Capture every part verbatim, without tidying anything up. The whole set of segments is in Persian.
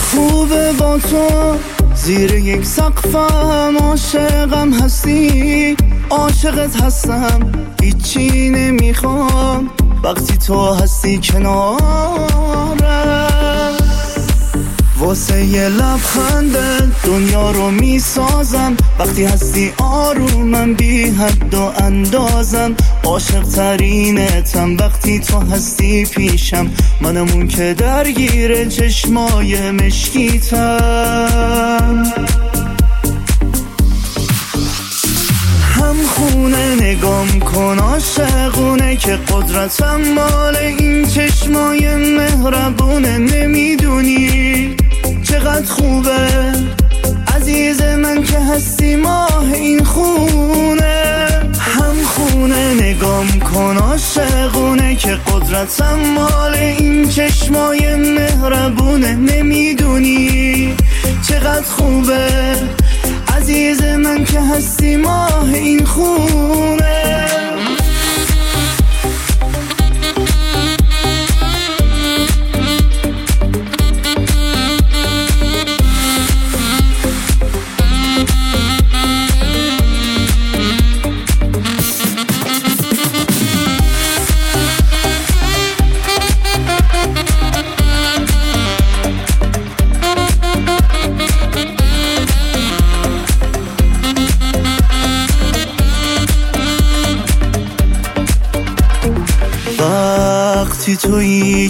خوبه با تو زیر یک سقفم، عاشقم هستی عاشقت هستم، هیچی نمیخوام وقتی تو هستی کنارم. واسه یه لبخنده دنیا رو میسازم، وقتی هستی آرومم بی حد و اندازم. عاشق ترینتم وقتی تو هستی پیشم، منم اون که درگیر چشمای مشکیتم. هم خونه نگام کن عاشقونه که قدرتم مال این چشمای مهربونه. نمیدونی چقدر خوبه عزیز من که هستی ماه این خونه. هم خونه نگام کن عاشقونه که قدرتم مال این چشمای مهربونه. نمیدونی چقدر خوبه عزیز من که هستی ماه این خونه. وقتی تویی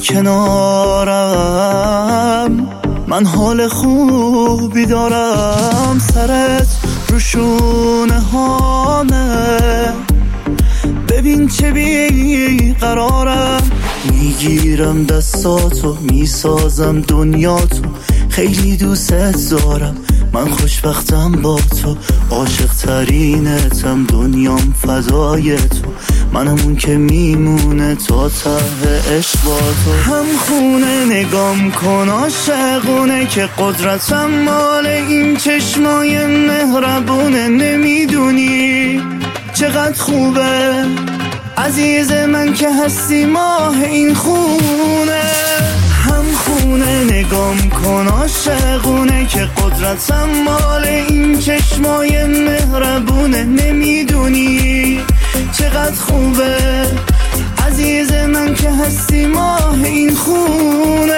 کنارم من حال خوبی دارم، سرت رو شونه هامه ببین چه بی قرارم. میگیرم دستاتو میسازم دنیاتو، خیلی دوست دارم من خوشبختم با تو. عاشق ترینتم دنیام فدای تو، منم اون که میمونه تا ته عشق با تو. هم خونه نگام کن عاشقونه که قدرتم مال این چشمای مهربونه. نمیدونی چقدر خوبه عزیز من که هستی ماه این خونه. هم خونه نگام کن عاشقونه که قدرتم مال این چشمای مهربونه. نمیدونی چقدر خوبه عزیز من که هستی ماه این خونه.